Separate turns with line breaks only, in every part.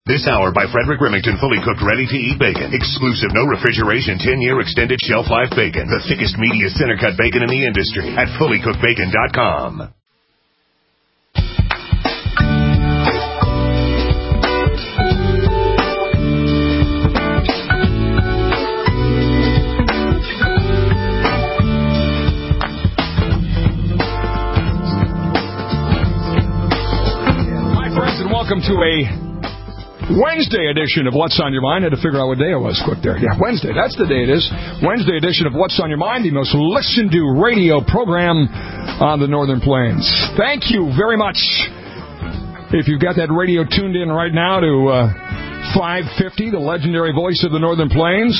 This hour by Frederick Remington, fully cooked, ready-to-eat bacon. Exclusive, no refrigeration, 10-year extended shelf life bacon. The thickest, meatiest center-cut bacon in the industry at fullycookedbacon.com.
Welcome to a Wednesday edition of What's on Your Mind. I had to figure out what day it was quick there. Yeah, Wednesday. That's the day it is. Wednesday edition of What's on Your Mind, the most listened to radio program on the Northern Plains. Thank you very much. If you've got that radio tuned in right now to 550, the legendary voice of the Northern Plains.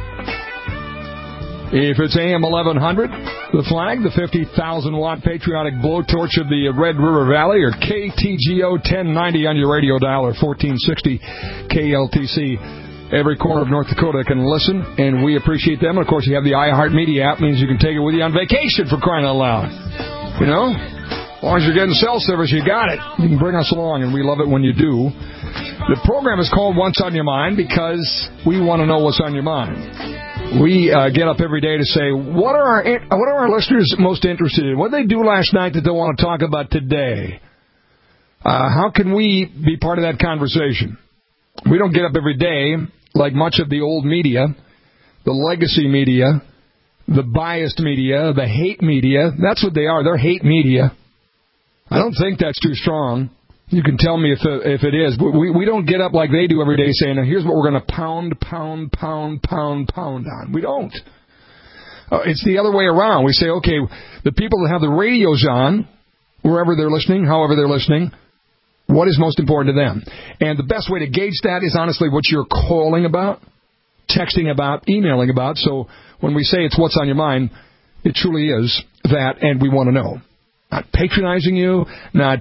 If it's AM 1100, the flag, the 50,000-watt patriotic blowtorch of the Red River Valley, or KTGO 1090 on your radio dial, or 1460 KLTC. Every corner of North Dakota can listen, and we appreciate them. And, of course, you have the iHeartMedia app, means you can take it with you on vacation, for crying out loud. You know? As long as you're getting cell service, you got it. You can bring us along, and we love it when you do. The program is called What's on Your Mind because we want to know what's on your mind. We get up every day to say, what are our listeners most interested in? What did they do last night that they want to talk about today? How can we be part of that conversation? We don't get up every day like much of the old media, the legacy media, the biased media, the hate media. That's what they are. They're hate media. I don't think that's too strong. You can tell me if it is. But we don't get up like they do every day saying, now here's what we're going to pound on. We don't. It's the other way around. We say, okay, the people that have the radios on, wherever they're listening, however they're listening, what is most important to them? And the best way to gauge that is honestly what you're calling about, texting about, emailing about. So when we say it's what's on your mind, it truly is that, and we want to know. Not patronizing you, not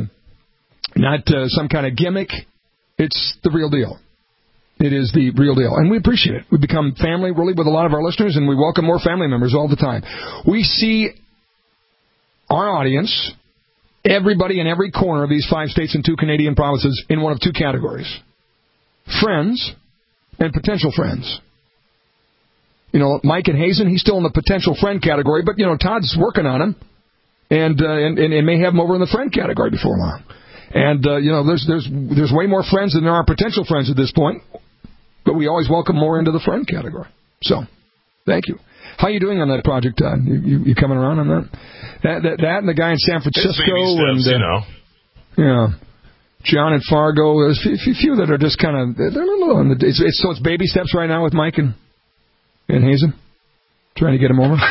some kind of gimmick. It's the real deal. It is the real deal. And we appreciate it. We become family, really, with a lot of our listeners, and we welcome more family members all the time. We see our audience, everybody in every corner of these 5 states and 2 Canadian provinces, in one of 2 categories. Friends and potential friends. You know, Mike and Hazen, he's still in the potential friend category, but, you know, Todd's working on him, and may have him over in the friend category before long. And, you know, there's way more friends than there are potential friends at this point. But we always welcome more into the friend category. So, thank you. How are you doing on that project, Todd? You coming around on that? That and the guy in San Francisco.
It's baby steps,
and, yeah. John in Fargo. There's a few that are just kind of... So it's baby steps right now with Mike and Hazen? Trying to get him over?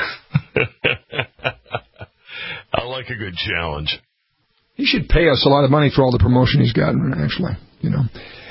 I like a good challenge.
He should pay us a lot of money for all the promotion he's gotten, actually, you know.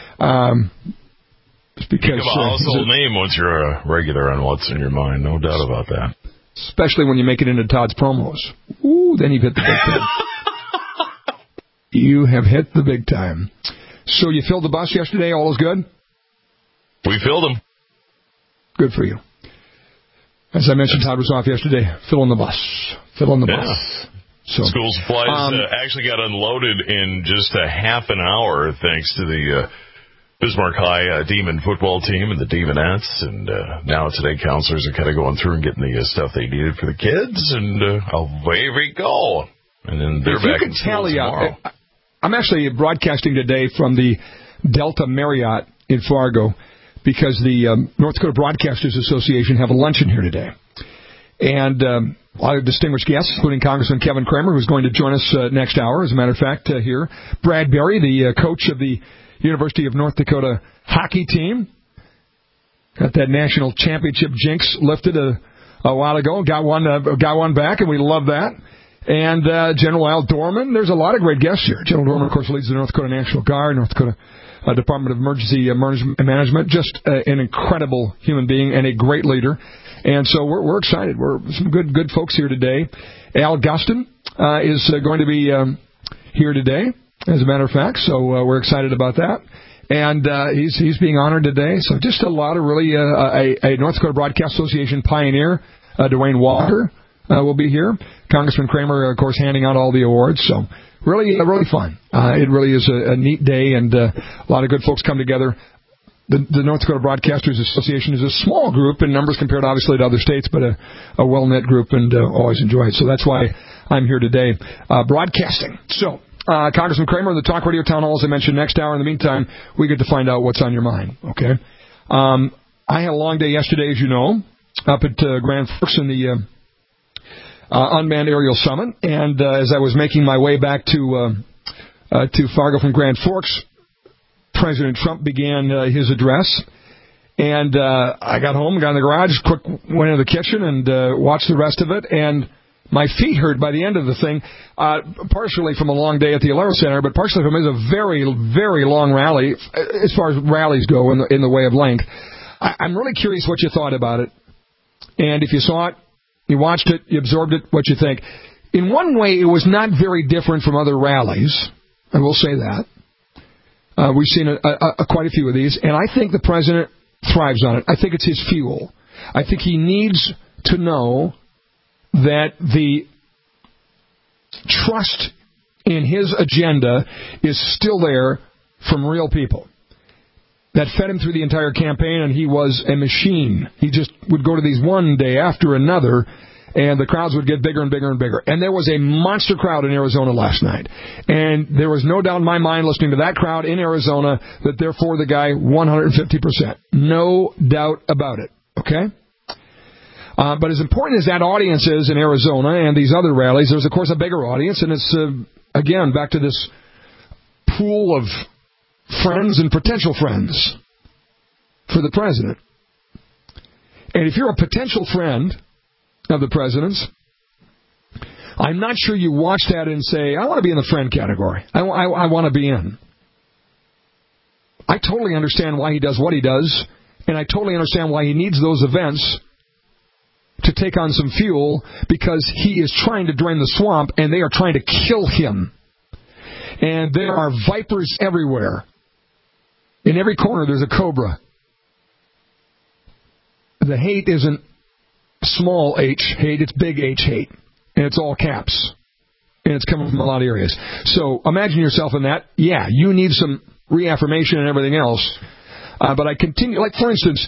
It's because,
think of a household name once you're a regular on What's in Your Mind, no doubt about that.
Especially when you make it into Todd's promos. Ooh, then you've hit the big time. You have hit the big time. So you filled the bus yesterday, all is good?
We filled them.
Good for you. As I mentioned, Todd was off yesterday, filling the bus. So,
school supplies actually got unloaded in just a half an hour, thanks to the Bismarck High Demon football team and the Demonettes. And now today, counselors are kind of going through and getting the stuff they needed for the kids, and away we go. And then they're back in school tomorrow.
I'm actually broadcasting today from the Delta Marriott in Fargo because the North Dakota Broadcasters Association have a luncheon here today. And a lot of distinguished guests, including Congressman Kevin Kramer, who's going to join us next hour, as a matter of fact, here. Brad Berry, the coach of the University of North Dakota hockey team. Got that national championship jinx lifted a while ago. Got one back, and we love that. And General Al Dorman. There's a lot of great guests here. General Dorman, of course, leads the North Dakota National Guard, North Dakota Department of Emergency Management. Just an incredible human being and a great leader. And so we're excited. We're some good folks here today. Al Gustin is going to be here today, as a matter of fact. So we're excited about that. And he's being honored today. So just a lot of really a North Dakota Broadcast Association pioneer, Dwayne Walker, will be here. Congressman Kramer, of course, handing out all the awards. So really fun. It really is a neat day, and a lot of good folks come together. The North Dakota Broadcasters Association is a small group in numbers compared, obviously, to other states, but a well-knit group, and always enjoy it. So that's why I'm here today broadcasting. So, Congressman Kramer, the Talk Radio Town Hall, as I mentioned, next hour. In the meantime, we get to find out what's on your mind, okay? I had a long day yesterday, as you know, up at Grand Forks in the Unmanned Aerial Summit, and as I was making my way back to Fargo from Grand Forks, President Trump began his address, and I got home, got in the garage, quick went into the kitchen, and watched the rest of it, and my feet hurt by the end of the thing, partially from a long day at the Alera Center, but partially from it was a very, very long rally, as far as rallies go in the way of length. I'm really curious what you thought about it, and if you saw it, you watched it, you absorbed it, what you think. In one way, it was not very different from other rallies, I will say that. We've seen quite a few of these, and I think the president thrives on it. I think it's his fuel. I think he needs to know that the trust in his agenda is still there from real people that fed him through the entire campaign, and he was a machine. He just would go to these one day after another, and the crowds would get bigger and bigger and bigger. And there was a monster crowd in Arizona last night. And there was no doubt in my mind, listening to that crowd in Arizona, that they're for the guy 150%. No doubt about it. Okay? But as important as that audience is in Arizona and these other rallies, there's, of course, a bigger audience. And it's, again, back to this pool of friends and potential friends for the president. And if you're a potential friend of the president's, I'm not sure you watch that and say, I want to be in the friend category. I want to be in. I totally understand why he does what he does, and I totally understand why he needs those events to take on some fuel, because he is trying to drain the swamp, and they are trying to kill him. And there are vipers everywhere. In every corner, there's a cobra. The hate isn't small h hate, it's big H hate. And it's all caps. And it's coming from a lot of areas. So imagine yourself in that. Yeah, you need some reaffirmation and everything else. But I continue, like for instance,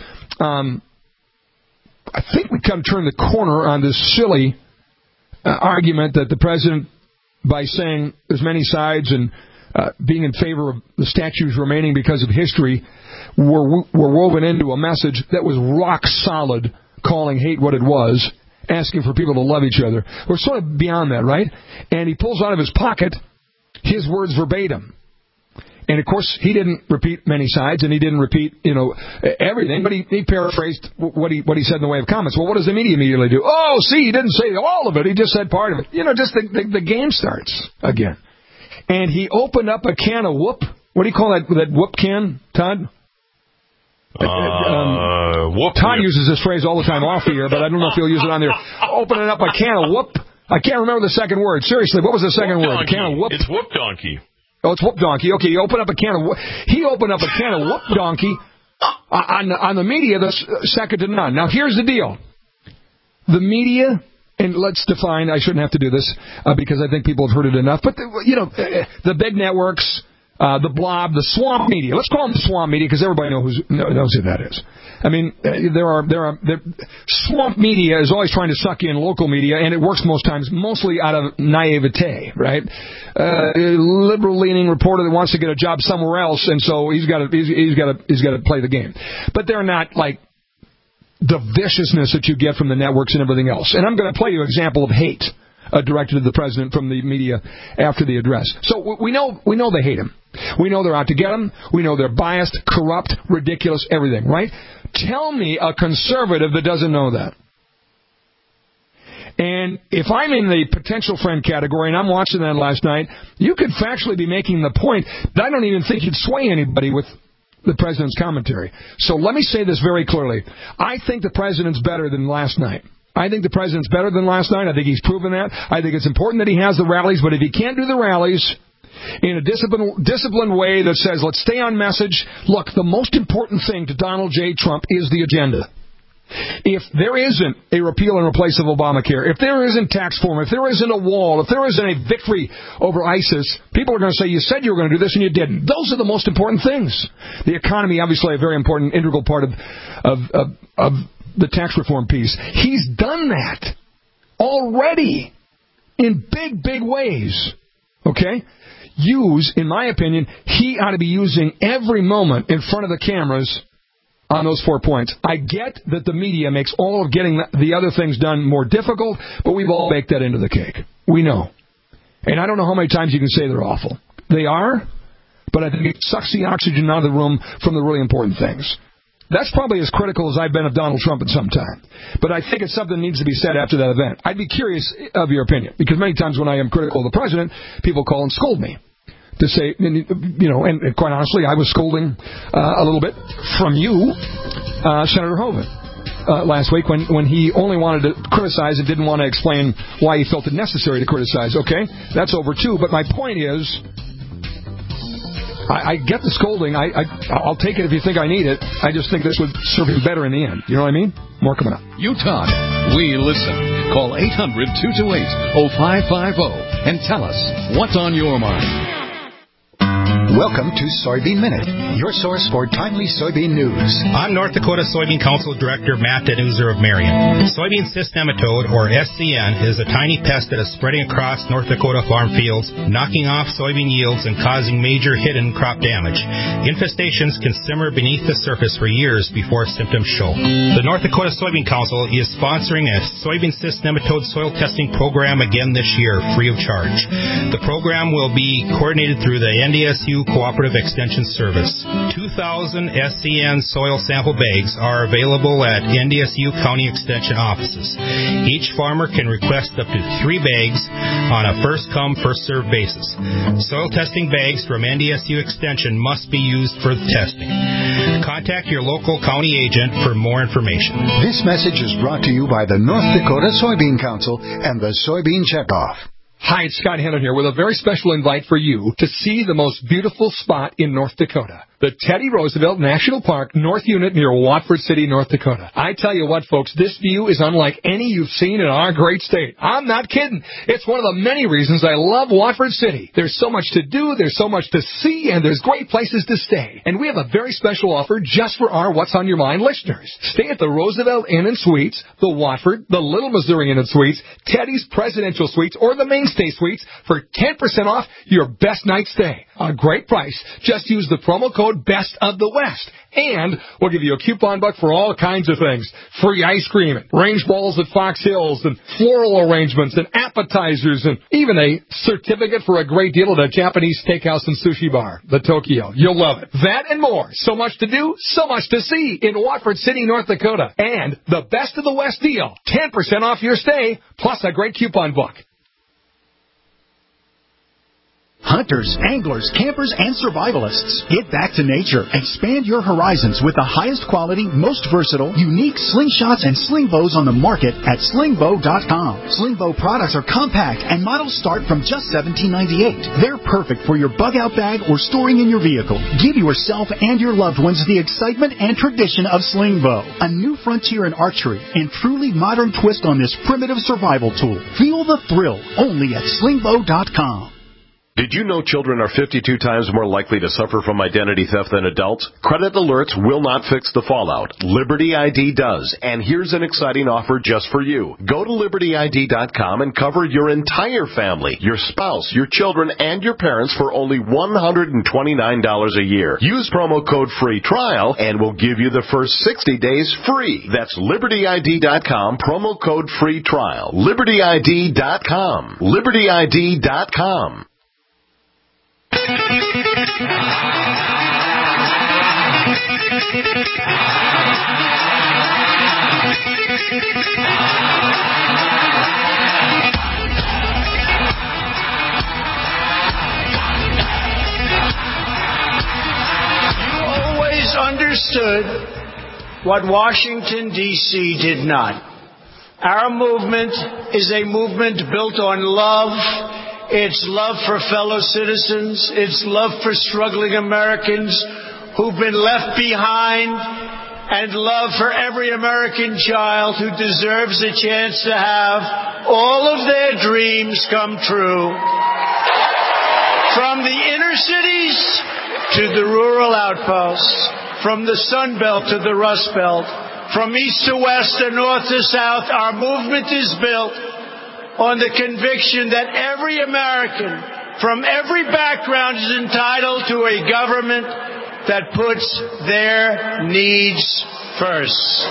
I think we kind of turned the corner on this silly argument that the president, by saying there's many sides and being in favor of the statues remaining because of history, were woven into a message that was rock solid, calling hate what it was, asking for people to love each other. We're sort of beyond that, right? And he pulls out of his pocket his words verbatim. And, of course, he didn't repeat many sides, and he didn't repeat, everything, but he paraphrased what he said in the way of comments. Well, what does the media immediately do? Oh, see, he didn't say all of it. He just said part of it. Just the game starts again. And he opened up a can of whoop. What do you call that whoop can, Todd? Todd uses this phrase all the time off the air, but I don't know if he'll use it on there. Opening up a can of whoop. I can't remember the second word. Seriously, what was the second word? A can of whoop.
It's whoop donkey.
Oh, it's whoop donkey. Okay, he opened up a can of whoop. He opened up a can of whoop donkey on the media that's second to none. Now, here's the deal. The media, and let's define, I shouldn't have to do this because I think people have heard it enough, but, the big networks, the blob, the swamp media. Let's call them the swamp media because everybody knows who that is. I mean, swamp media is always trying to suck in local media, and it works most times, mostly out of naivete, right? Liberal-leaning reporter that wants to get a job somewhere else, and so he's got to play the game. But they're not like the viciousness that you get from the networks and everything else. And I'm going to play you an example of hate directed to the president from the media after the address. So we know they hate him. We know they're out to get him. We know they're biased, corrupt, ridiculous, everything, right? Tell me a conservative that doesn't know that. And if I'm in the potential friend category, and I'm watching that last night, you could factually be making the point that I don't even think you'd sway anybody with the president's commentary. So let me say this very clearly. I think the president's better than last night. I think the president's better than last night. I think he's proven that. I think it's important that he has the rallies, but if he can't do the rallies in a disciplined way that says, let's stay on message. Look, the most important thing to Donald J. Trump is the agenda. If there isn't a repeal and replace of Obamacare, if there isn't tax reform, if there isn't a wall, if there isn't a victory over ISIS, people are going to say, you said you were going to do this and you didn't. Those are the most important things. The economy, obviously, a very important, integral part of the tax reform piece. He's done that already in big, big ways. Okay? In my opinion, he ought to be using every moment in front of the cameras on those 4 points. I get that the media makes all of getting the other things done more difficult, but we've all baked that into the cake. We know. And I don't know how many times you can say they're awful. They are, but I think it sucks the oxygen out of the room from the really important things. That's probably as critical as I've been of Donald Trump in some time. But I think it's something that needs to be said after that event. I'd be curious of your opinion, because many times when I am critical of the president, people call and scold me. To say, and quite honestly, I was scolding a little bit from you, Senator Hoeven, last week when he only wanted to criticize and didn't want to explain why he felt it necessary to criticize. Okay, that's over too. But my point is, I get the scolding. I'll take it if you think I need it. I just think this would serve him better in the end. You know what I mean? More coming up.
You talk. We listen. Call 800-228-0550 and tell us what's on your mind.
Welcome to Soybean Minute, your source for timely soybean news.
I'm North Dakota Soybean Council Director Matt Denuser of Marion. Soybean cyst nematode, or SCN, is a tiny pest that is spreading across North Dakota farm fields, knocking off soybean yields and causing major hidden crop damage. Infestations can simmer beneath the surface for years before symptoms show. The North Dakota Soybean Council is sponsoring a soybean cyst nematode soil testing program again this year, free of charge. The program will be coordinated through the NDSU Cooperative Extension Service. 2,000 SCN soil sample bags are available at NDSU County Extension offices. Each farmer can request up to 3 bags on a first-come, first-served basis. Soil testing bags from NDSU Extension must be used for the testing. Contact your local county agent for more information.
This message is brought to you by the North Dakota Soybean Council and the Soybean Checkoff.
Hi, it's Scott Hennon here with a very special invite for you to see the most beautiful spot in North Dakota. The Teddy Roosevelt National Park North Unit near Watford City, North Dakota. I tell you what, folks, this view is unlike any you've seen in our great state. I'm not kidding. It's one of the many reasons I love Watford City. There's so much to do, there's so much to see, and there's great places to stay. And we have a very special offer just for our What's on Your Mind listeners. Stay at the Roosevelt Inn and Suites, the Watford, the Little Missouri Inn and Suites, Teddy's Presidential Suites, or the Mainstay Suites for 10% off your best night stay. A great price. Just use the promo code Best of the West. And we'll give you a coupon buck for all kinds of things. Free ice cream, range balls at Fox Hills, and floral arrangements, and appetizers, and even a certificate for a great deal at a Japanese steakhouse and sushi bar, the Tokyo. You'll love it. That and more. So much to do, so much to see in Watford City, North Dakota. And the Best of the West deal. 10% off your stay, plus a great coupon book.
Hunters, anglers, campers, and survivalists. Get back to nature. Expand your horizons with the highest quality, most versatile, unique slingshots and sling bows on the market at slingbow.com. Slingbow products are compact and models start from just $17.98. They're perfect for your bug-out bag or storing in your vehicle. Give yourself and your loved ones the excitement and tradition of Slingbow, a new frontier in archery and truly modern twist on this primitive survival tool. Feel the thrill only at slingbow.com.
Did you know children are 52 times more likely to suffer from identity theft than adults? Credit alerts will not fix the fallout. Liberty ID does. And here's an exciting offer just for you. Go to libertyid.com and cover your entire family, your spouse, your children, and your parents for only $129 a year. Use promo code FREE TRIAL and we'll give you the first 60 days free. That's libertyid.com, promo code FREE TRIAL. libertyid.com. libertyid.com.
Always understood what Washington, D.C. did not. Our movement is a movement built on love. It's love for fellow citizens. It's love for struggling Americans who've been left behind and love for every American child who deserves a chance to have all of their dreams come true. From the inner cities to the rural outposts, from the Sun Belt to the Rust Belt, from east to west and north to south, our movement is built on the conviction that every American from every background is entitled to a government that puts their needs first.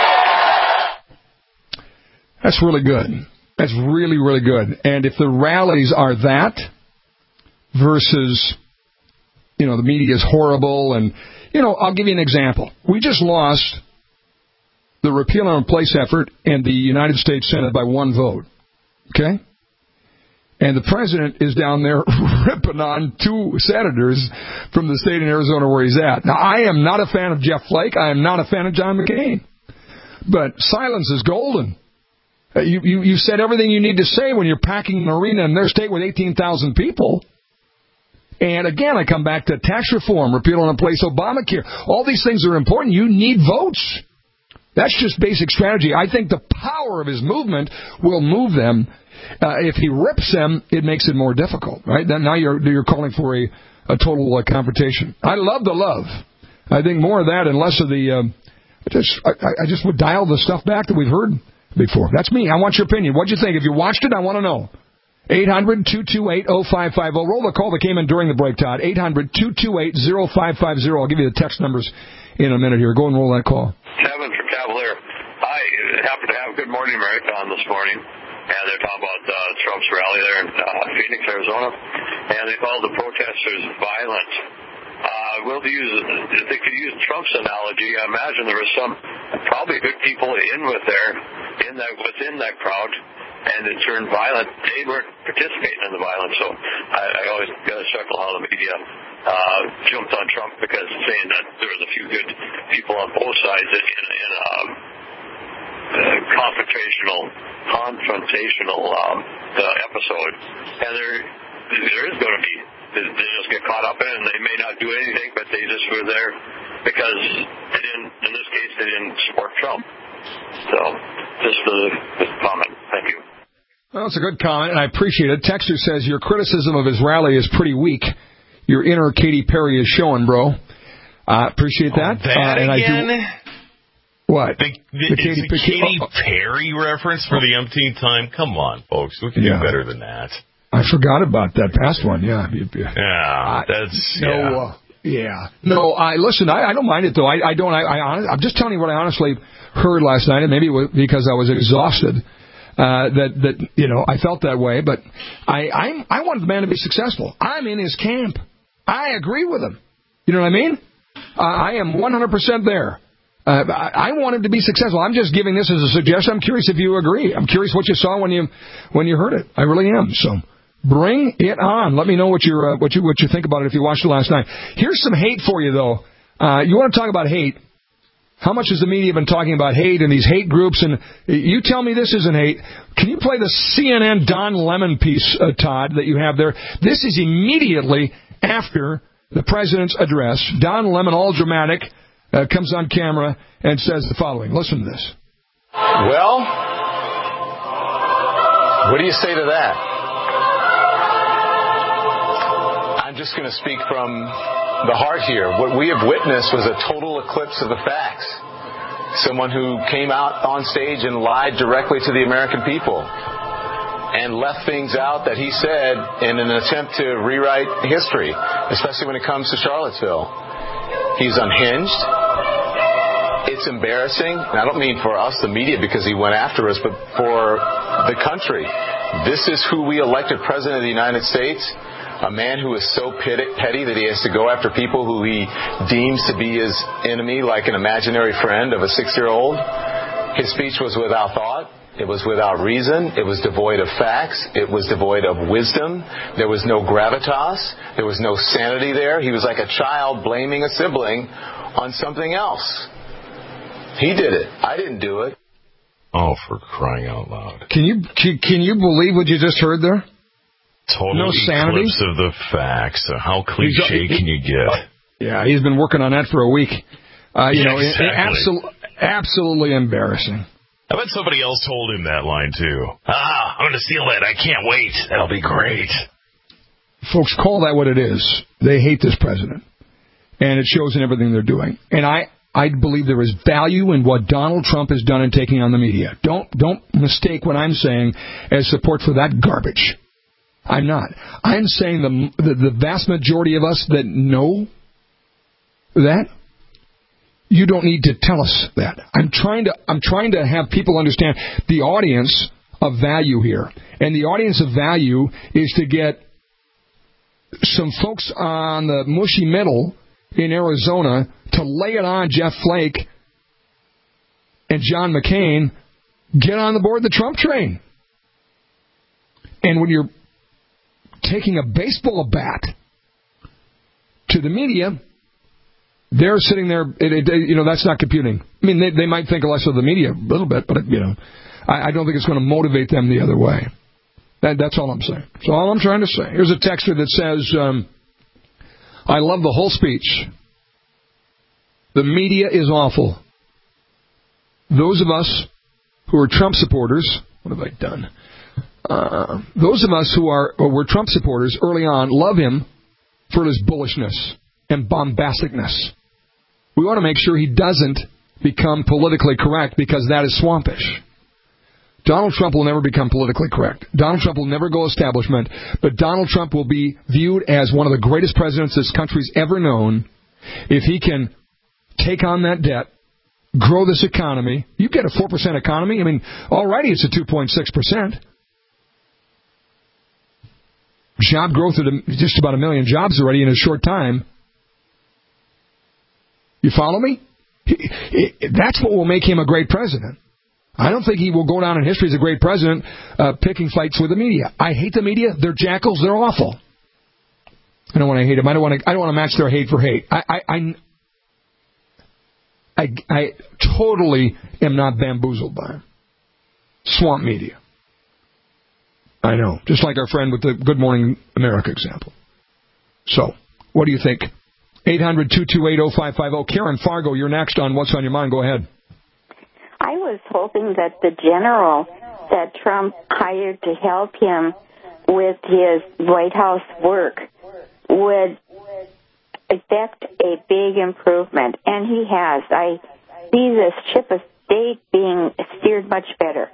That's really good. That's really, really good. And if the rallies are that versus, the media is horrible and, I'll give you an example. We just lost the repeal and replace effort in the United States Senate by one vote. Okay? And the president is down there ripping on two senators from the state of Arizona where he's at. Now, I am not a fan of Jeff Flake. I am not a fan of John McCain. But silence is golden. You said everything you need to say when you're packing an arena in their state with 18,000 people. And again, I come back to tax reform, repeal and replace Obamacare. All these things are important. You need votes. That's just basic strategy. I think the power of his movement will move them. If he rips them, it makes it more difficult, right? Now you're calling for a total confrontation. I love the love. I think more of that and less of the... I just would dial the stuff back that we've heard before. That's me. I want your opinion. What'd you think? If you watched it, I want to know. 800-228-0550. Roll the call that came in during the break, Todd. 800-228-0550. I'll give you the text numbers in a minute here. Go and roll that call.
Kevin from Cavalier. I happened to have Good Morning America on this morning, and they're talking about Trump's rally there in Phoenix, Arizona, and they called the protesters violent. If they could use Trump's analogy, I imagine there was some probably good people within that crowd, and it turned violent. They weren't participating in the violence, so I always got to chuckle how the media jumped on Trump because saying that there was a few good people on both sides in a confrontational episode, and there is going to be. They just get caught up in it, and they may not do anything, but they just were there because they didn't. In this case, they didn't support Trump. So, just a comment. Thank you.
Well, it's a good comment, and I appreciate it. Texter says your criticism of his rally is pretty weak. Your inner Katy Perry is showing, bro. Appreciate that. What?
The Katy Perry reference for the umpteenth time? Come on, folks. We can do better than that.
I forgot about that past one. Yeah. No, listen, I don't mind it, though. I'm just telling you what I honestly heard last night, and maybe it was because I was exhausted. I felt that way, but I wanted the man to be successful. I'm in his camp. I agree with him. You know what I mean? I am 100% there. I want him to be successful. I'm just giving this as a suggestion. I'm curious if you agree. I'm curious what you saw when you heard it. I really am. So bring it on. Let me know what you think about it if you watched it last night. Here's some hate for you, though. You want to talk about hate? How much has the media been talking about hate and these hate groups? And you tell me this isn't hate. Can you play the CNN Don Lemon piece, Todd, that you have there? This is immediately after the president's address. Don Lemon, all dramatic, comes on camera and says the following. Listen to this.
Well, what do you say to that? I'm just going to speak from the heart here. What we have witnessed was a total eclipse of the facts. Someone who came out on stage and lied directly to the American people and left things out that he said in an attempt to rewrite history, especially when it comes to Charlottesville. He's unhinged. It's embarrassing. And I don't mean for us, the media, because he went after us, but for the country. This is who we elected president of the United States. A man who is so petty that he has to go after people who he deems to be his enemy, like an imaginary friend of a 6-year-old. His speech was without thought. It was without reason. It was devoid of facts. It was devoid of wisdom. There was no gravitas. There was no sanity there. He was like a child blaming a sibling on something else. He did it. I didn't do it.
Oh, for crying out loud.
Can you believe what you just heard there?
Total eclipse of the facts. How cliche can you get?
Yeah, he's been working on that for a week. Absolutely embarrassing.
I bet somebody else told him that line, too. I'm going to steal that. I can't wait. That'll be great.
Folks, call that what it is. They hate this president. And it shows in everything they're doing. And I believe there is value in what Donald Trump has done in taking on the media. Don't mistake what I'm saying as support for that garbage. I'm not. I'm saying the vast majority of us that know that, you don't need to tell us that. I'm trying to have people understand the audience of value here. And the audience of value is to get some folks on the mushy middle in Arizona to lay it on Jeff Flake and John McCain, get on the board of the Trump train. And when you're taking a baseball bat to the media, they're sitting there, that's not computing. I mean, they might think less of the media a little bit, but, I don't think it's going to motivate them the other way. That's all I'm saying. So all I'm trying to say. Here's a texter that says, I love the whole speech. The media is awful. Those of us who are Trump supporters, what have I done? Those of us who were Trump supporters early on love him for his bullishness and bombasticness. We want to make sure he doesn't become politically correct because that is swampish. Donald Trump will never become politically correct. Donald Trump will never go establishment, but Donald Trump will be viewed as one of the greatest presidents this country's ever known if he can take on that debt, grow this economy. You get a 4% economy. I mean, already it's a 2.6%. Job growth at just about 1 million jobs already in a short time. You follow me? That's what will make him a great president. I don't think he will go down in history as a great president picking fights with the media. I hate the media. They're jackals. They're awful. I don't want to hate them. I don't want to match their hate for hate. I totally am not bamboozled by them. Swamp media. I know. Just like our friend with the Good Morning America example. So, what do you think? 800-228-0550. Karen Fargo, you're next on What's on Your Mind. Go ahead.
I was hoping that the general that Trump hired to help him with his White House work would effect a big improvement, and he has. I see this ship of state being steered much better.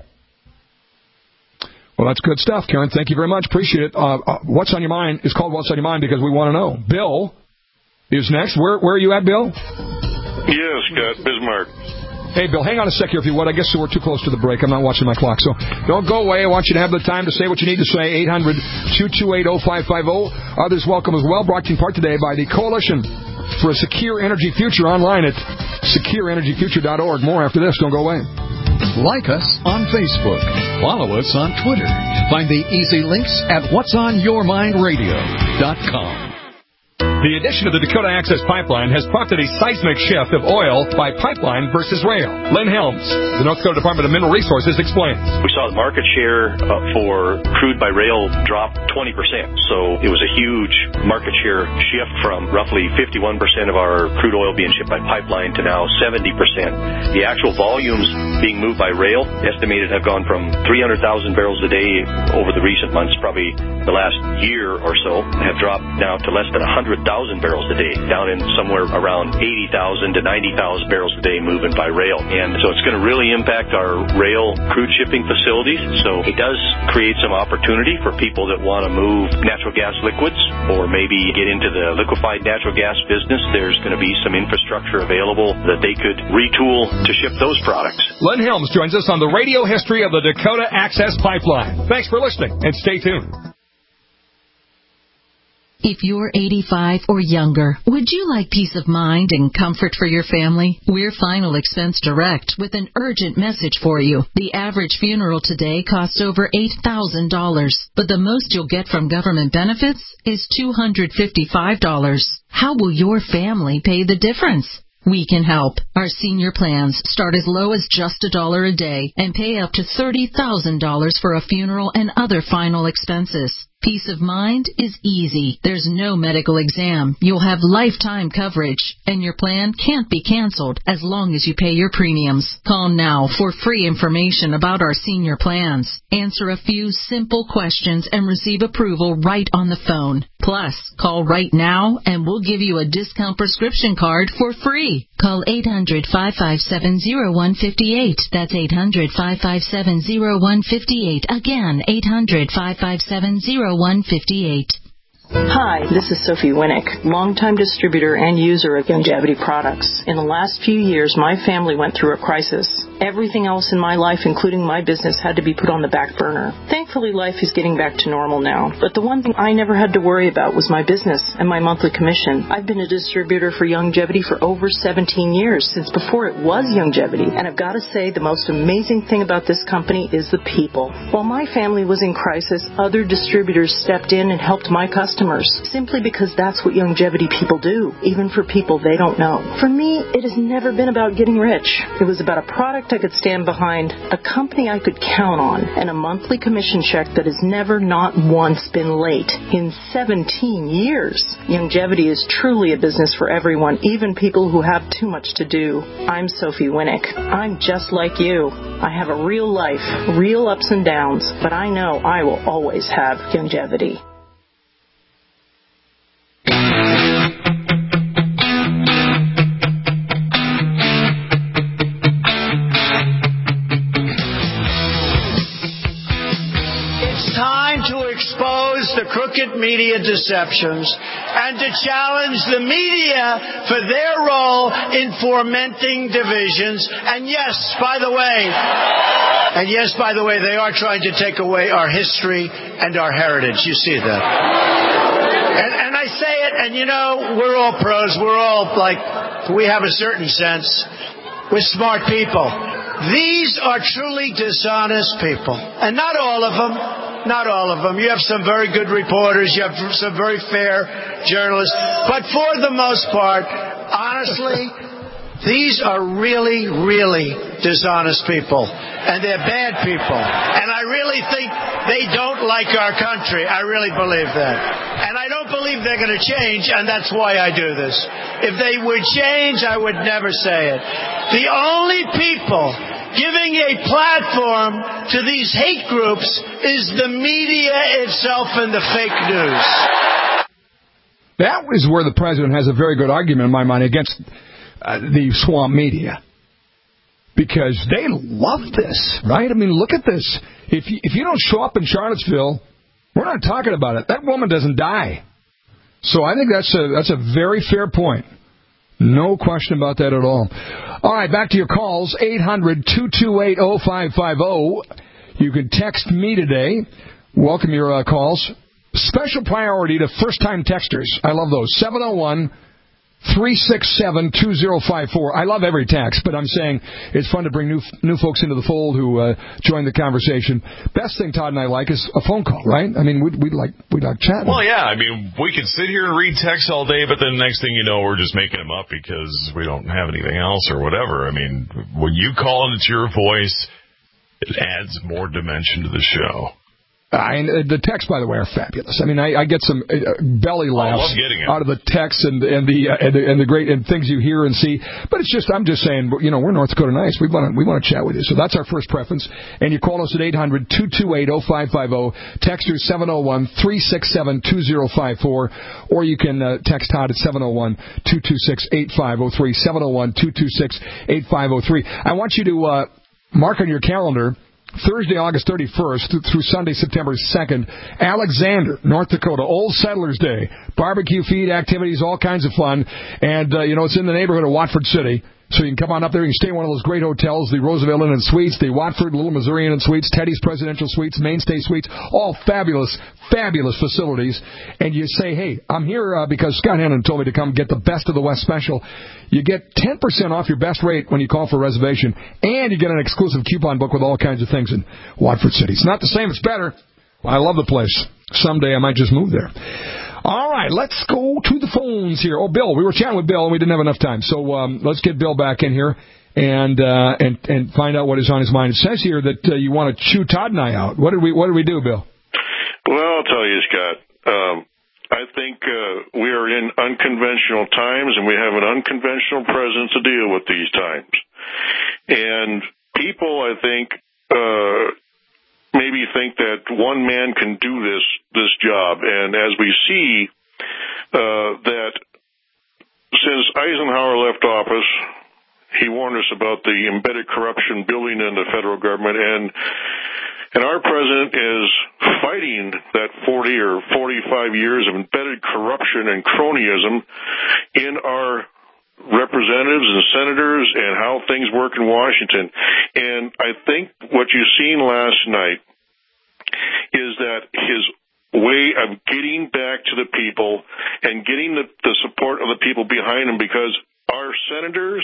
Well, that's good stuff, Karen. Thank you very much. Appreciate it. What's on Your Mind is called What's on Your Mind because we want to know. Bill is next. Where are you at, Bill?
Yes, Scott, Bismarck.
Hey, Bill, hang on a sec here if you would. I guess we're too close to the break. I'm not watching my clock. So don't go away. I want you to have the time to say what you need to say. 800-228-0550. Others welcome as well. Brought to you in part today by the Coalition for a Secure Energy Future online at secureenergyfuture.org. More after this. Don't go away.
Like us on Facebook. Follow us on Twitter. Find the easy links at whatsonyourmindradio.com.
The addition of the Dakota Access Pipeline has prompted a seismic shift of oil by pipeline versus rail. Lynn Helms, the North Dakota Department of Mineral Resources, explains.
We saw the market share for crude by rail drop 20%. So it was a huge market share shift from roughly 51% of our crude oil being shipped by pipeline to now 70%. The actual volumes being moved by rail estimated have gone from 300,000 barrels a day over the recent months, probably the last year or so, have dropped now to less than 100,000 barrels a day, down in somewhere around 80,000 to 90,000 barrels a day moving by rail. And so it's going to really impact our rail crude shipping facilities. So it does create some opportunity for people that want to move natural gas liquids or maybe get into the liquefied natural gas business. There's going to be some infrastructure available that they could retool to ship those products.
Lynn Helms joins us on the radio history of the Dakota Access Pipeline. Thanks for listening, and stay tuned.
If you're 85 or younger, would you like peace of mind and comfort for your family? We're Final Expense Direct with an urgent message for you. The average funeral today costs over $8,000, but the most you'll get from government benefits is $255. How will your family pay the difference? We can help. Our senior plans start as low as just $1 a day and pay up to $30,000 for a funeral and other final expenses. Peace of mind is easy. There's no medical exam. You'll have lifetime coverage, and your plan can't be canceled as long as you pay your premiums. Call now for free information about our senior plans. Answer a few simple questions and receive approval right on the phone. Plus, call right now and we'll give you a discount prescription card for free. Call 800-557-0158. That's 800-557-0158. Again, 800-557-0158.
Hi, this is Sophie Winnick, longtime distributor and user of Youngevity products. In the last few years, my family went through a crisis. Everything else in my life, including my business, had to be put on the back burner. Thankfully, life is getting back to normal now. But the one thing I never had to worry about was my business and my monthly commission. I've been a distributor for Youngevity for over 17 years, since before it was Youngevity. And I've got to say, the most amazing thing about this company is the people. While my family was in crisis, other distributors stepped in and helped my customers, simply because that's what Youngevity people do, even for people they don't know. For me, it has never been about getting rich. It was about a product I could stand behind, a company I could count on, and a monthly commission check that has never, not once, been late. In 17 years, Youngevity is truly a business for everyone, even people who have too much to do. I'm Sophie Winnick. I'm just like you. I have a real life, real ups and downs, but I know I will always have Youngevity.
The crooked media deceptions and to challenge the media for their role in fomenting divisions. And yes, by the way, they are trying to take away our history and our heritage. You see that. And I say it, and you know, we're all pros. We're all we have a certain sense. We're smart people. These are truly dishonest people. And not all of them. Not all of them. You have some very good reporters. You have some very fair journalists. But for the most part, honestly, these are really, really dishonest people. And they're bad people. And I really think they don't like our country. I really believe that. And I don't believe they're going to change, and that's why I do this. If they would change, I would never say it. The only people giving a platform to these hate groups is the media itself and the fake news.
That is where the president has a very good argument in my mind against the swamp media. Because they love this, right? I mean, look at this. If you don't show up in Charlottesville, we're not talking about it. That woman doesn't die. So I think that's a very fair point. No question about that at all. All right, back to your calls, 800-228-0550. You can text me today. Welcome your calls. Special priority to first-time texters. I love those. 701-367-2054. I love every text, but I'm saying it's fun to bring new folks into the fold who join the conversation. Best thing Todd and I like is a phone call, right? I mean, we'd like chatting.
Well, yeah. I mean, we could sit here and read texts all day, but then the next thing you know, we're just making them up because we don't have anything else or whatever. I mean, when you call and it's your voice, it adds more dimension to the show.
The texts, by the way, are fabulous. I mean, I get some belly laughs out of the texts and the great and things you hear and see. But it's just, I'm just saying, you know, we're North Dakota nice. We want to chat with you. So that's our first preference. And you call us at 800-228-0550. Text 701-367-2054, or you can text Todd at 701-226-8503. 701-226-8503. I want you to mark on your calendar Thursday, August 31st through Sunday, September 2nd, Alexander, North Dakota, Old Settlers Day. Barbecue, feed, activities, all kinds of fun. And, it's in the neighborhood of Watford City. So you can come on up there. You can stay in one of those great hotels, the Roosevelt Inn and Suites, the Watford Little Missouri Inn and Suites, Teddy's Presidential Suites, Mainstay Suites, all fabulous, fabulous facilities. And you say, hey, I'm here because Scott Hannon told me to come get the Best of the West special. You get 10% off your best rate when you call for a reservation, and you get an exclusive coupon book with all kinds of things in Watford City. It's not the same, it's better. Well, I love the place. Someday I might just move there. All right, let's go to the phones here. Oh, Bill, we were chatting with Bill, and we didn't have enough time. So let's get Bill back in here and find out what is on his mind. It says here that you want to chew Todd and I out. What did we do, Bill?
Well, I'll tell you, Scott. I think we are in unconventional times, and we have an unconventional president to deal with these times. And people, I think, maybe think that one man can do this job. And as we see that since Eisenhower left office, he warned us about the embedded corruption building in the federal government, and our president is fighting that 40 or 45 years of embedded corruption and cronyism in our representatives and senators and how things work in Washington. And I think what you've seen last night is that his way of getting back to the people and getting the support of the people behind him, because our senators,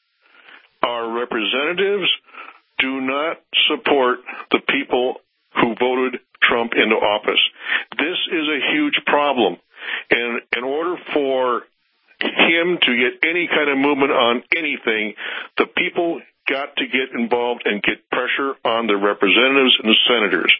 our representatives do not support the people who voted Trump into office. This is a huge problem. And in order for him to get any kind of movement on anything, the people got to get involved and get pressure on the representatives and the senators.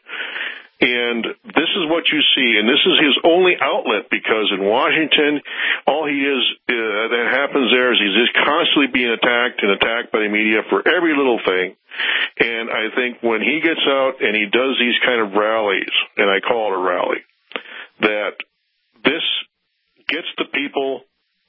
And this is what you see, and this is his only outlet, because in Washington, all he is, that happens there is he's just constantly being attacked by the media for every little thing. And I think when he gets out and he does these kind of rallies, and I call it a rally, that this gets the people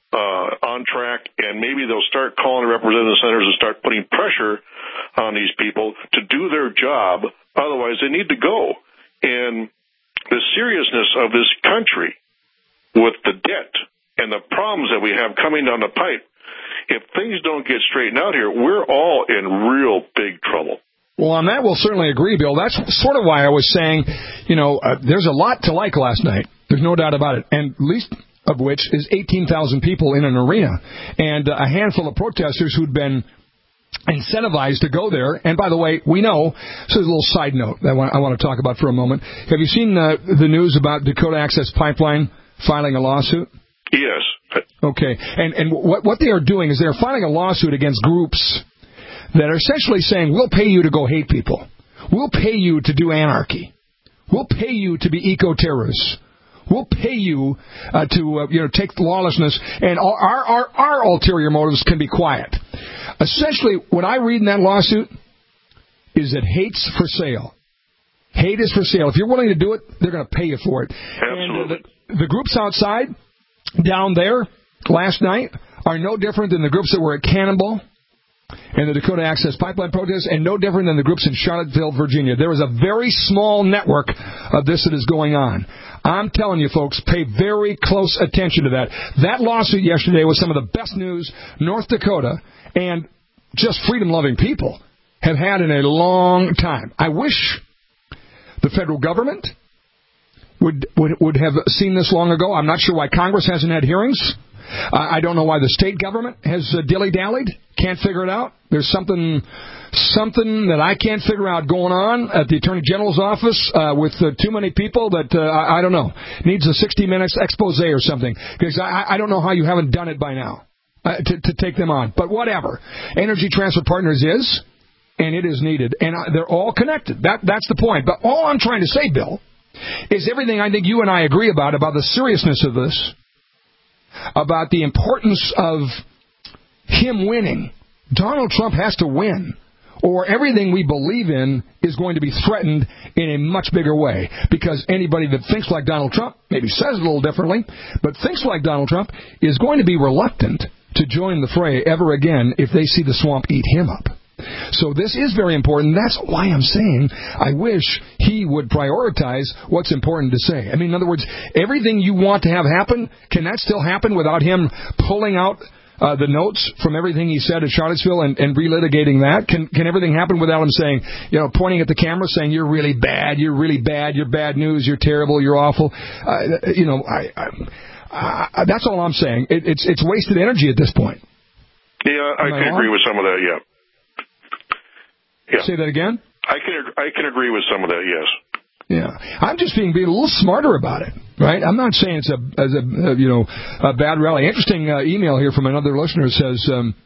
on track, and maybe they'll start calling the representative senators and start putting pressure on these people to do their job. Otherwise, they need to go. And the seriousness of this country with the debt and the problems that we have coming down the pipe, if things don't get straightened out here, we're all in real big trouble.
Well, on that, we'll certainly agree, Bill. That's sort of why I was saying, there's a lot to like last night. There's no doubt about it. And least of which is 18,000 people in an arena and a handful of protesters who'd been incentivized to go there. And by the way, we know, so there's a little side note that I want to talk about for a moment. Have you seen the news about Dakota Access Pipeline filing a lawsuit?
Yes.
Okay. And what they are doing is they're filing a lawsuit against groups that are essentially saying, we'll pay you to go hate people. We'll pay you to do anarchy. We'll pay you to be eco-terrorists. We'll pay you to take lawlessness, and our ulterior motives can be quiet. Essentially, what I read in that lawsuit is that hate's for sale. Hate is for sale. If you're willing to do it, they're going to pay you for it.
Absolutely.
And the groups outside, down there, last night, are no different than the groups that were at Cannonball and the Dakota Access Pipeline protests, and no different than the groups in Charlottesville, Virginia. There is a very small network of this that is going on. I'm telling you, folks, pay very close attention to that. That lawsuit yesterday was some of the best news North Dakota and just freedom-loving people have had in a long time. I wish the federal government would have seen this long ago. I'm not sure why Congress hasn't had hearings. I don't know why the state government has dilly-dallied. Can't figure it out. There's something that I can't figure out going on at the Attorney General's office with too many people that, I don't know, needs a 60 minutes expose or something. Because I don't know how you haven't done it by now to take them on. But whatever. Energy Transfer Partners is, and it is needed. And they're all connected. That's the point. But all I'm trying to say, Bill, is everything I think you and I agree about the seriousness of this, about the importance of him winning. Donald Trump has to win, or everything we believe in is going to be threatened in a much bigger way. Because anybody that thinks like Donald Trump, maybe says it a little differently, but thinks like Donald Trump, is going to be reluctant to join the fray ever again if they see the swamp eat him up. So this is very important. That's why I'm saying I wish he would prioritize what's important to say. I mean, in other words, everything you want to have happen, can that still happen without him pulling out the notes from everything he said at Charlottesville and relitigating that? Can everything happen without him saying, pointing at the camera saying, you're really bad, you're bad news, you're terrible, you're awful? That's all I'm saying. It's wasted energy at this point.
Yeah, I can agree with some of that, yeah.
Say that again?
I can agree with some of that, yes.
Yeah, I'm just being a little smarter about it, right? I'm not saying it's a bad rally. Interesting email here from another listener says,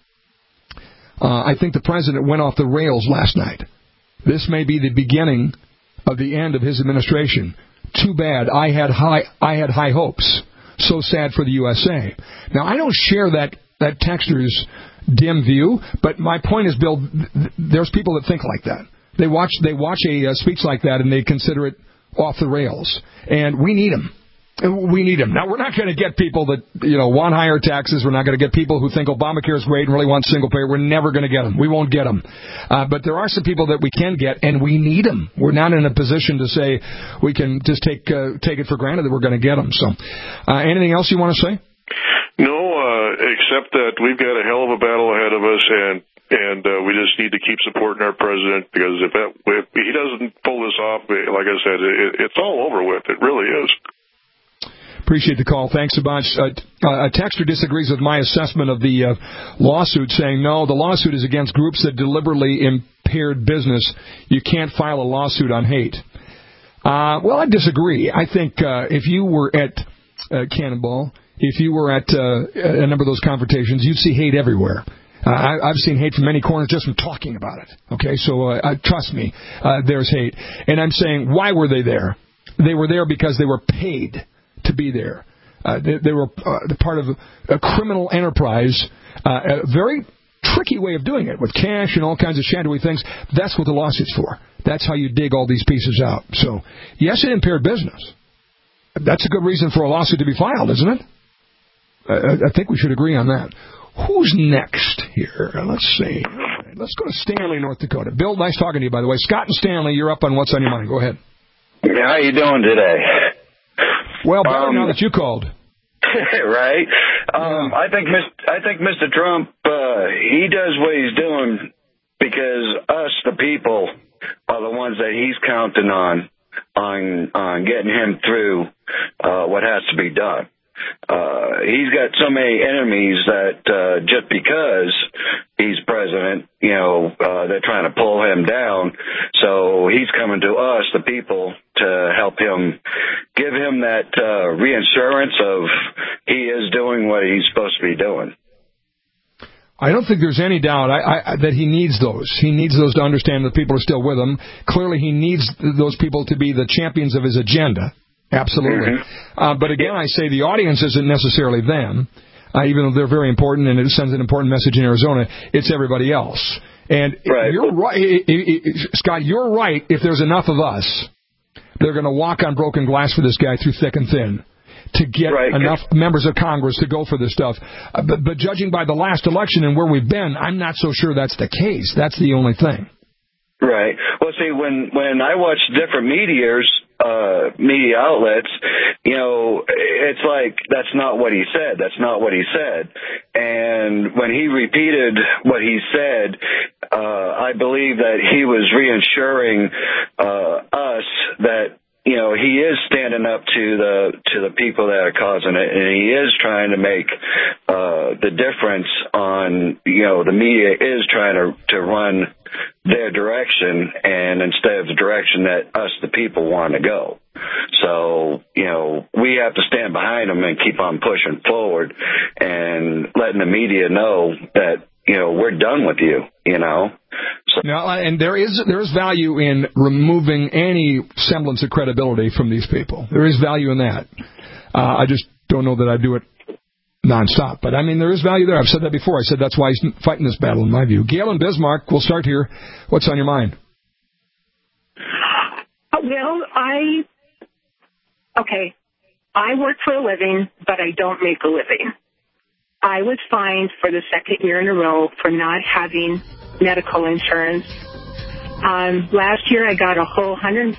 I think the president went off the rails last night. This may be the beginning of the end of his administration. Too bad. I had high hopes. So sad for the USA. Now, I don't share that texter's dim view, but my point is, Bill, there's people that think like that. They watch a speech like that and they consider it off the rails. And we need them. We need them. Now, we're not going to get people that, want higher taxes. We're not going to get people who think Obamacare is great and really want single payer. We're never going to get them. We won't get them. But there are some people that we can get, and we need them. We're not in a position to say we can just take it for granted that we're going to get them. So, anything else you want to say?
No, except that we've got a hell of a battle ahead of us, and we just need to keep supporting our president, because if he doesn't pull this off, like I said, it's all over with. It really is.
Appreciate the call. Thanks a bunch. A texter disagrees with my assessment of the lawsuit, saying, no, the lawsuit is against groups that deliberately impaired business. You can't file a lawsuit on hate. Well, I disagree. I think if you were at Cannonball, if you were at a number of those confrontations, you'd see hate everywhere. I've seen hate from many corners just from talking about it. Okay, so trust me, there's hate. And I'm saying, why were they there? They were there because they were paid to be there. They were part of a criminal enterprise, a very tricky way of doing it, with cash and all kinds of shadowy things. That's what the lawsuit's for. That's how you dig all these pieces out. So, yes, it impaired business. That's a good reason for a lawsuit to be filed, isn't it? I think we should agree on that. Who's next here? Let's see. Let's go to Stanley, North Dakota. Bill, nice talking to you, by the way. Scott and Stanley, you're up on What's on Your Mind. Go ahead.
How you doing today?
Well, better now that you called.
Right. I think Mr. Trump, he does what he's doing because us, the people, are the ones that he's counting on getting him through what has to be done. He's got so many enemies that just because he's president, they're trying to pull him down. So he's coming to us, the people, to help him, give him that reassurance of he is doing what he's supposed to be doing.
I don't think there's any doubt that he needs those. He needs those to understand that people are still with him. Clearly, he needs those people to be the champions of his agenda. Absolutely. Mm-hmm. But again, I say the audience isn't necessarily them, even though they're very important and it sends an important message in Arizona. It's everybody else. And right. You're right, Scott, you're right. If there's enough of us, they're going to walk on broken glass for this guy through thick and thin to get enough members of Congress to go for this stuff. But judging by the last election and where we've been, I'm not so sure that's the case. That's the only thing.
Right. Well, see, when I watch different media outlets, it's like, that's not what he said. That's not what he said. And when he repeated what he said, I believe that he was reassuring us that, he is standing up to the people that are causing it, and he is trying to make the difference on, the media is trying to run their direction, and instead of the direction that us, the people, want to go. So, we have to stand behind them and keep on pushing forward and letting the media know that, we're done with you, So.
No, and there is value in removing any semblance of credibility from these people. There is value in that. I just don't know that I do it nonstop. But, there is value there. I've said that before. I said that's why he's fighting this battle, in my view. Gail and Bismarck, we'll start here. What's on your mind?
Well, I work for a living, but I don't make a living. I was fined for the second year in a row for not having medical insurance. Last year I got a whole $152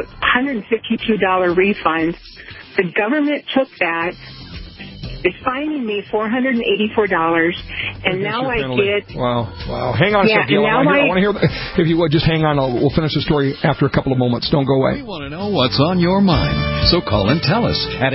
refund. The government took that. It's fining me $484, and now I get...
Wow. Hang on a second, Gail. I want to hear... If you would, just hang on. We'll finish the story after a couple of moments. Don't go away.
We want to know what's on your mind. So call and tell us at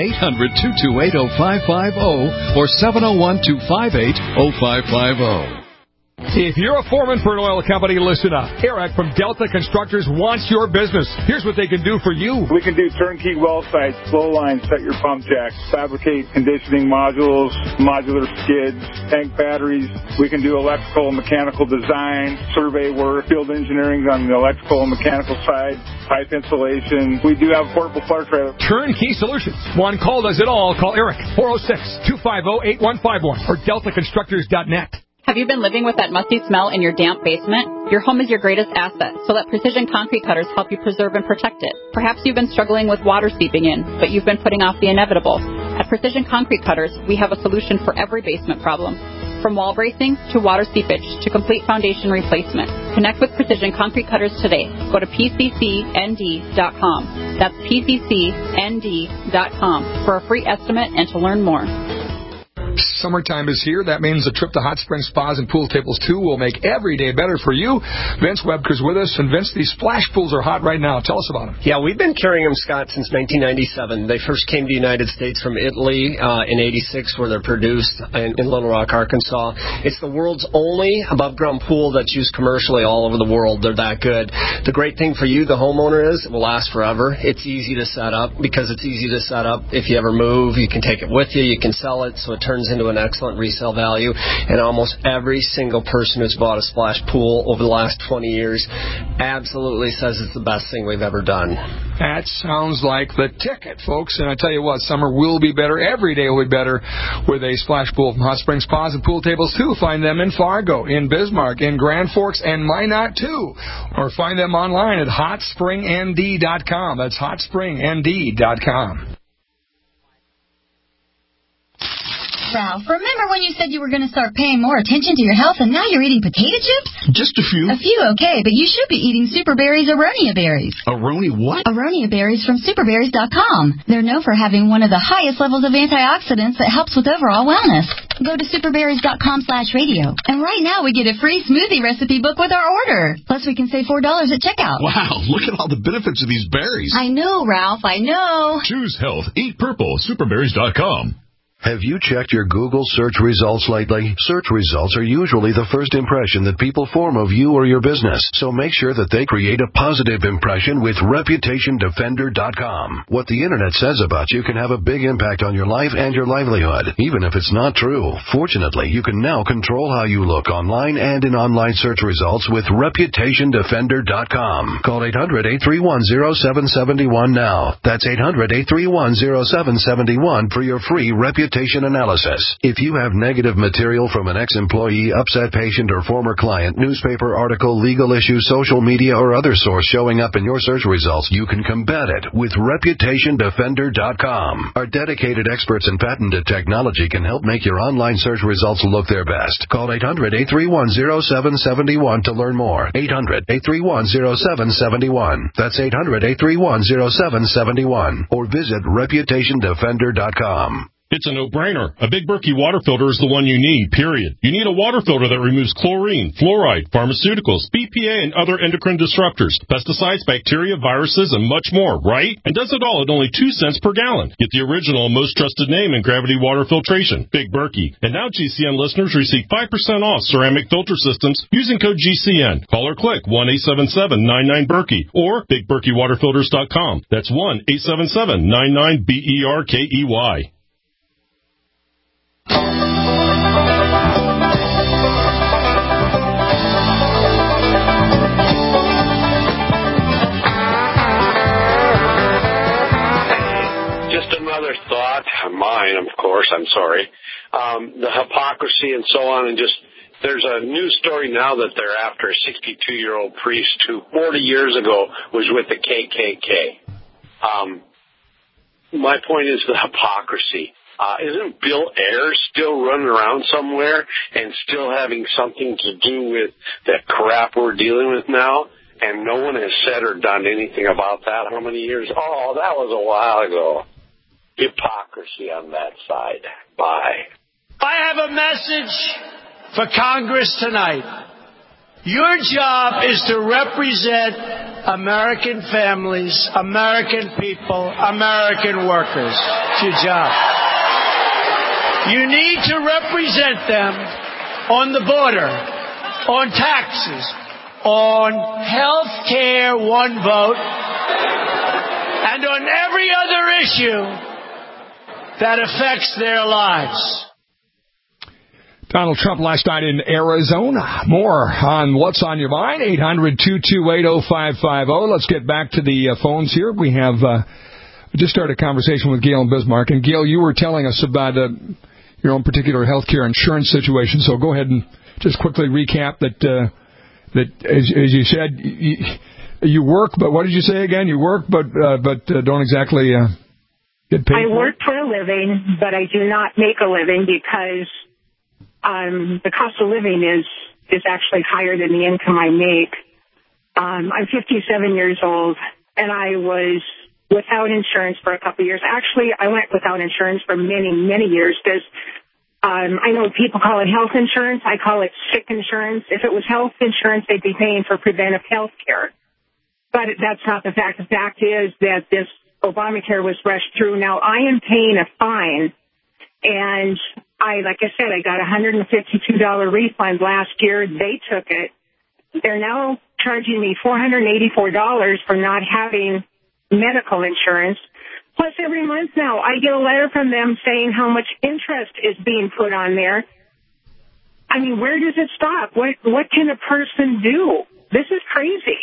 800-228-0550 or 701-258-0550.
If you're a foreman for an oil company, listen up. Eric from Delta Constructors wants your business. Here's what they can do for you.
We can do turnkey well sites, flow lines, set your pump jacks, fabricate conditioning modules, modular skids, tank batteries. We can do electrical and mechanical design, survey work, field engineering on the electrical and mechanical side, pipe installation. We do have portable floor trailer.
Turnkey Solutions. One call does it all. Call Eric, 406-250-8151 or deltaconstructors.net.
Have you been living with that musty smell in your damp basement? Your home is your greatest asset, so let Precision Concrete Cutters help you preserve and protect it. Perhaps you've been struggling with water seeping in, but you've been putting off the inevitable. At Precision Concrete Cutters, we have a solution for every basement problem. From wall bracing to water seepage to complete foundation replacement. Connect with Precision Concrete Cutters today. Go to PCCND.com. That's PCCND.com for a free estimate and to learn more.
Summertime is here. That means a trip to Hot Springs Spas and Pool Tables 2 will make every day better for you. Vince Webker's with us. And Vince, these splash pools are hot right now. Tell us about them.
Yeah, we've been carrying them, Scott, since 1997. They first came to the United States from Italy in 86, where they're produced in Little Rock, Arkansas. It's the world's only above-ground pool that's used commercially all over the world. They're that good. The great thing for you, the homeowner, is it will last forever. It's easy to set up. Because it's easy to set up, if you ever move, you can take it with you. You can sell it, so it turns into an excellent resale value. And almost every single person who's bought a splash pool over the last 20 years absolutely says it's the best thing we've ever done.
That sounds like the ticket, folks. And I tell you what, summer will be better. Every day will be better with a splash pool from Hot Springs Spas and Pool Tables 2. Find them in Fargo, in Bismarck, in Grand Forks, and Minot, too. Or find them online at hotspringnd.com. That's hotspringnd.com.
Ralph, remember when you said you were going to start paying more attention to your health and now you're eating potato chips?
Just a few.
A few, okay, but you should be eating Super Berries Aronia berries.
Aronia what?
Aronia berries from superberries.com. They're known for having one of the highest levels of antioxidants that helps with overall wellness. Go to superberries.com/radio. And right now we get a free smoothie recipe book with our order. Plus we can save $4 at checkout.
Wow, look at all the benefits of these berries.
I know, Ralph, I know.
Choose health. Eat purple. Superberries.com.
Have you checked your Google search results lately? Search results are usually the first impression that people form of you or your business, so make sure that they create a positive impression with ReputationDefender.com. What the Internet says about you can have a big impact on your life and your livelihood, even if it's not true. Fortunately, you can now control how you look online and in online search results with ReputationDefender.com. Call 800-831-0771 now. That's 800-831-0771 for your free reputation analysis. If you have negative material from an ex-employee, upset patient, or former client, newspaper article, legal issue, social media, or other source showing up in your search results, you can combat it with ReputationDefender.com. Our dedicated experts in patented technology can help make your online search results look their best. Call 800-831-0771 to learn more. 800-831-0771. That's 800-831-0771. Or visit ReputationDefender.com.
It's a no-brainer. A Big Berkey water filter is the one you need, period. You need a water filter that removes chlorine, fluoride, pharmaceuticals, BPA, and other endocrine disruptors, pesticides, bacteria, viruses, and much more, right? And does it all at only 2 cents per gallon. Get the original and most trusted name in gravity water filtration, Big Berkey. And now GCN listeners receive 5% off ceramic filter systems using code GCN. Call or click 1-877-99-BERKEY or BigBerkeyWaterFilters.com. That's 1-877-99-BERKEY.
Just another thought, mine, of course, I'm sorry. The hypocrisy and so on, and just there's a news story now that they're after a 62-year-old priest who 40 years ago was with the KKK. My point is the hypocrisy. Isn't Bill Ayers still running around somewhere and still having something to do with the crap we're dealing with now? And no one has said or done anything about that. How many years? Oh, that was a while ago. Hypocrisy on that side. Bye.
I have a message for Congress tonight. Your job is to represent American families, American people, American workers. It's your job. You need to represent them on the border. on taxes, on health care, one vote, and on every other issue that affects their lives.
Donald Trump last night in Arizona. More on What's on Your Mind, 800-228-0550. Let's get back to the phones here. We have just started a conversation with Gail in Bismarck. And, Gail, you were telling us about your own particular health care insurance situation. So go ahead and just quickly recap that as you said, you work, but what did you say again? You work, but don't exactly get paid.
I work for a living, but I do not make a living because the cost of living is actually higher than the income I make. I'm 57 years old, and I was without insurance for a couple of years. Actually, I went without insurance for many, many years because I know people call it health insurance. I call it sick insurance. If it was health insurance, they'd be paying for preventive health care. But that's not the fact. The fact is that this Obamacare was rushed through. Now, I am paying a fine, and like I said, I got a $152 refund last year. They took it. They're now charging me $484 for not having medical insurance. Plus, every month now, I get a letter from them saying how much interest is being put on there. I mean, where does it stop? What can a person do? This is crazy.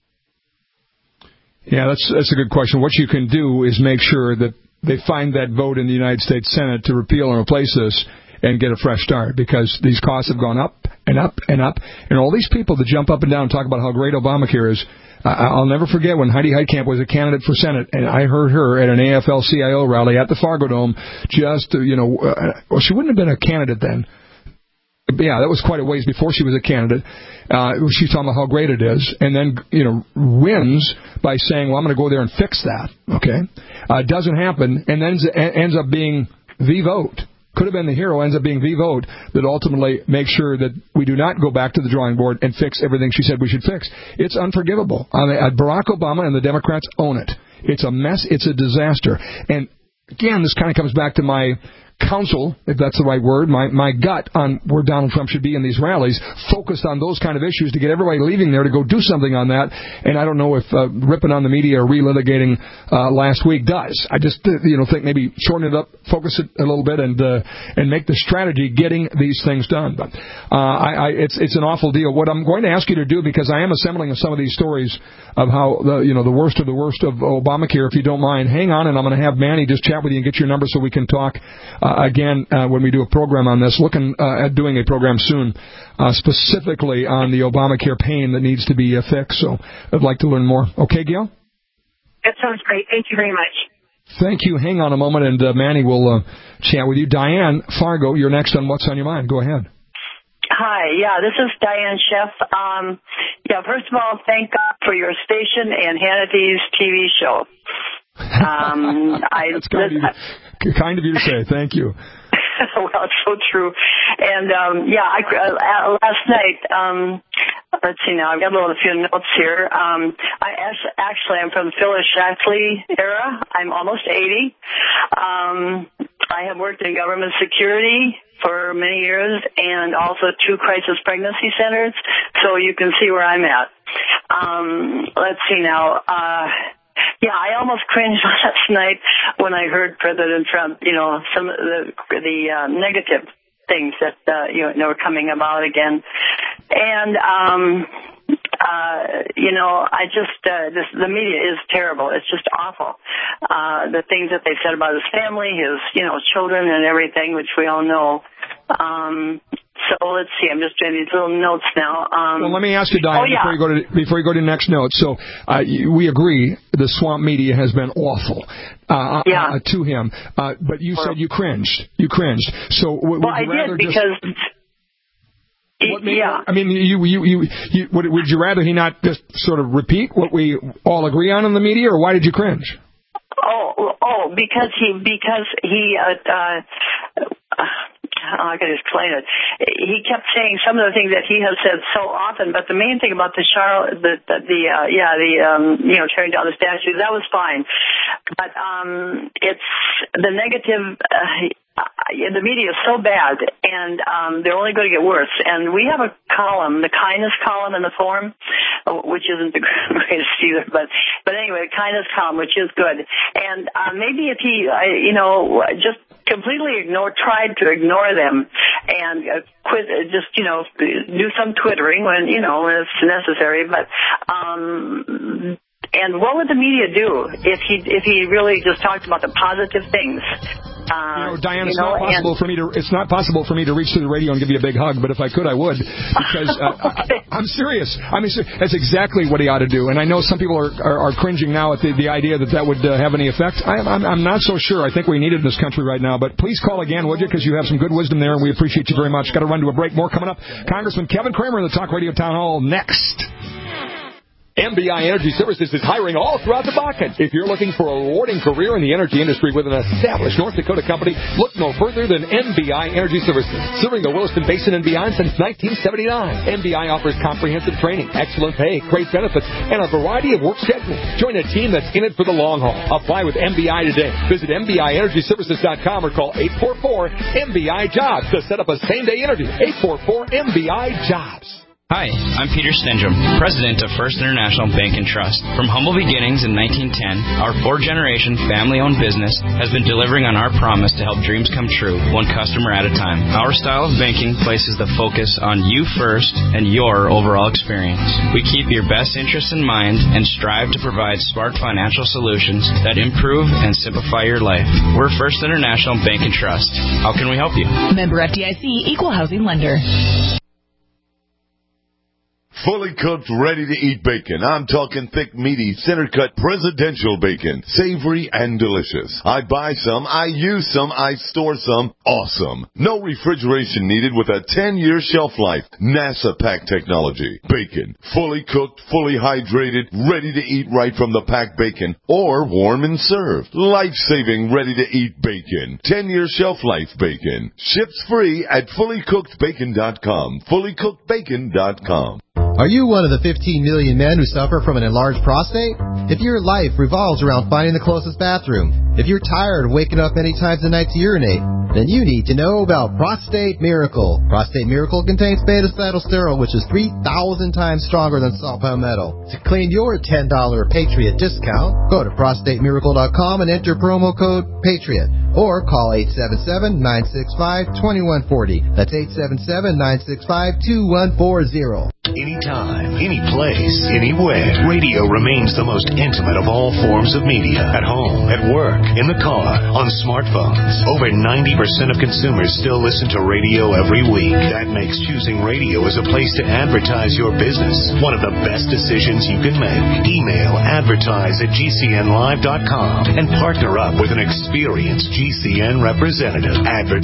Yeah, that's a good question. What you can do is make sure that they find that vote in the United States Senate to repeal and replace this and get a fresh start, because these costs have gone up and up and up. And all these people that jump up and down and talk about how great Obamacare is, I'll never forget when Heidi Heitkamp was a candidate for Senate, and I heard her at an AFL-CIO rally at the Fargo Dome just, well, she wouldn't have been a candidate then. Yeah, that was quite a ways before she was a candidate. She's talking about how great it is, and then, wins by saying, well, I'm going to go there and fix that, okay? Doesn't happen, and then ends up being the vote. Could have been the hero, ends up being the vote that ultimately makes sure that we do not go back to the drawing board and fix everything she said we should fix. It's unforgivable. Barack Obama and the Democrats own it. It's a mess. It's a disaster. And, again, this kind of comes back to my counsel, if that's the right word, my gut on where Donald Trump should be in these rallies, focused on those kind of issues to get everybody leaving there to go do something on that. And I don't know if ripping on the media or relitigating last week does. I just think maybe shorten it up, focus it a little bit, and make the strategy getting these things done. But it's an awful deal. What I'm going to ask you to do, because I am assembling some of these stories of how the worst of Obamacare, if you don't mind, hang on, and I'm going to have Manny just chat with you and get your number so we can talk again when we do a program on this. Looking at doing a program soon specifically on the Obamacare pain that needs to be fixed. So I'd like to learn more. Okay, Gail?
That sounds great. Thank you very much.
Thank you. Hang on a moment, and Manny will chat with you. Diane Fargo, you're next on What's on Your Mind. Go ahead.
Hi, this is Diane Sheff. First of all, thank God for your station and Hannity's TV show.
That's kind of you to say. Thank you.
Well, it's so true. And, last night, let's see now, I've got a few notes here. I'm from the Phyllis Schlafly era. I'm almost 80. I have worked in government security for many years and also 2 crisis pregnancy centers, so you can see where I'm at. Let's see now. I almost cringed last night when I heard President Trump, some of the negative things that, were coming about again. And, the media is terrible. It's just awful. The things that they said about his family, his, children and everything, which we all know. So let's see. I'm just doing these little notes now.
Well, let me ask you, Diane, before you go to the next note. So we agree the swamp media has been awful to him. But you said you cringed. You cringed. So
I did because.
I mean, would you rather he not just sort of repeat what we all agree on in the media, or why did you cringe?
Because he I can explain it. He kept saying some of the things that he has said so often, but the main thing about tearing down the statues, that was fine. But it's the negative. the media is so bad, and they're only going to get worse. And we have a column, the kindness column in the Forum, which isn't the greatest either, but anyway, the kindness column, which is good. And maybe if he, just completely tried to ignore them and quit, just, do some twittering when it's necessary. But and what would the media do if he really just talked about the positive things?
Diane, it's not possible for me to reach through the radio and give you a big hug, but if I could, I would, because I'm serious. I mean, that's exactly what he ought to do. And I know some people are cringing now at the idea that would have any effect. I'm not so sure. I think we need it in this country right now. But please call again, would you? Because you have some good wisdom there, and we appreciate you very much. Got to run to a break. More coming up. Congressman Kevin Cramer in the Talk Radio Town Hall next.
MBI Energy Services is hiring all throughout the Bakken. If you're looking for a rewarding career in the energy industry with an established North Dakota company, look no further than MBI Energy Services, serving the Williston Basin and beyond since 1979. MBI offers comprehensive training, excellent pay, great benefits, and a variety of work schedules. Join a team that's in it for the long haul. Apply with MBI today. Visit MBIEnergyServices.com or call 844-MBI-JOBS to set up a same-day interview. 844-MBI-JOBS.
Hi, I'm Peter Stendrum, president of First International Bank and Trust. From humble beginnings in 1910, our four-generation family-owned business has been delivering on our promise to help dreams come true, one customer at a time. Our style of banking places the focus on you first and your overall experience. We keep your best interests in mind and strive to provide smart financial solutions that improve and simplify your life. We're First International Bank and Trust. How can we help you?
Member FDIC, Equal Housing Lender.
Fully cooked, ready-to-eat bacon. I'm talking thick, meaty, center-cut presidential bacon. Savory and delicious. I buy some, I use some, I store some. Awesome. No refrigeration needed with a 10-year shelf life. NASA pack technology. Bacon. Fully cooked, fully hydrated, ready to eat right from the packed bacon or warm and served. Life-saving, ready-to-eat bacon. 10-year shelf life bacon. Ships free at fullycookedbacon.com. Fullycookedbacon.com.
Are you one of the 15 million men who suffer from an enlarged prostate? If your life revolves around finding the closest bathroom, if you're tired of waking up many times a night to urinate, then you need to know about Prostate Miracle. Prostate Miracle contains beta-cetylsterol, which is 3,000 times stronger than saw palmetto. To claim your $10 Patriot discount, go to prostatemiracle.com and enter promo code PATRIOT. Or call 877-965-2140. That's 877-965-2140.
Anytime, any place, anywhere. Radio remains the most intimate of all forms of media. At home, at work, in the car, on smartphones. Over 90% of consumers still listen to radio every week. That makes choosing radio as a place to advertise your business one of the best decisions you can make. Email advertise@gcnlive.com and partner up with an experienced GCN representative.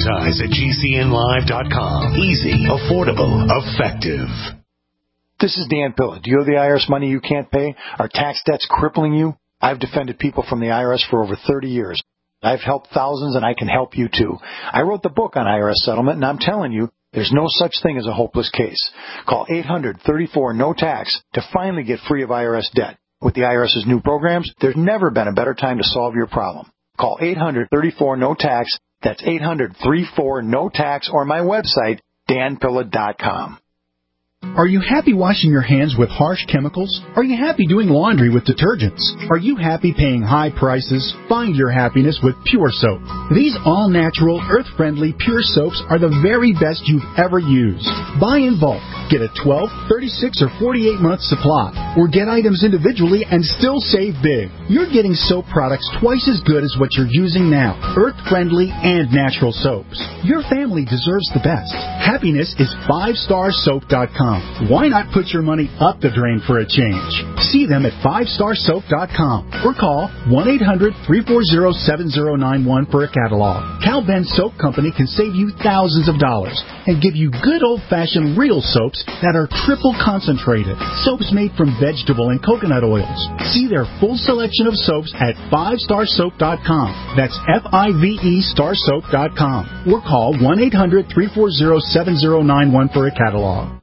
Advertise@gcnlive.com. Easy, affordable, effective.
This is Dan Pilla. Do you owe the IRS money you can't pay? Are tax debts crippling you? I've defended people from the IRS for over 30 years. I've helped thousands, and I can help you too. I wrote the book on IRS settlement, and I'm telling you, there's no such thing as a hopeless case. Call 800-34-NO-TAX to finally get free of IRS debt. With the IRS's new programs, there's never been a better time to solve your problem. Call 800-34-NO-TAX. That's 800-34-NO-TAX, or my website, danpilla.com.
Are you happy washing your hands with harsh chemicals? Are you happy doing laundry with detergents? Are you happy paying high prices? Find your happiness with Pure Soap. These all-natural, earth-friendly Pure Soaps are the very best you've ever used. Buy in bulk. Get a 12, 36, or 48-month supply. Or get items individually and still save big. You're getting soap products twice as good as what you're using now. Earth-friendly and natural soaps. Your family deserves the best. Happiness is 5starsoap.com. Why not put your money up the drain for a change? See them at 5starsoap.com or call 1-800-340-7091 for a catalog. Cal Ben Soap Company can save you thousands of dollars and give you good old-fashioned real soaps that are triple concentrated. Soaps made from vegetable and coconut oils. See their full selection of soaps at 5starsoap.com. That's FIVE starsoap.com or call 1-800-340-7091 for a catalog.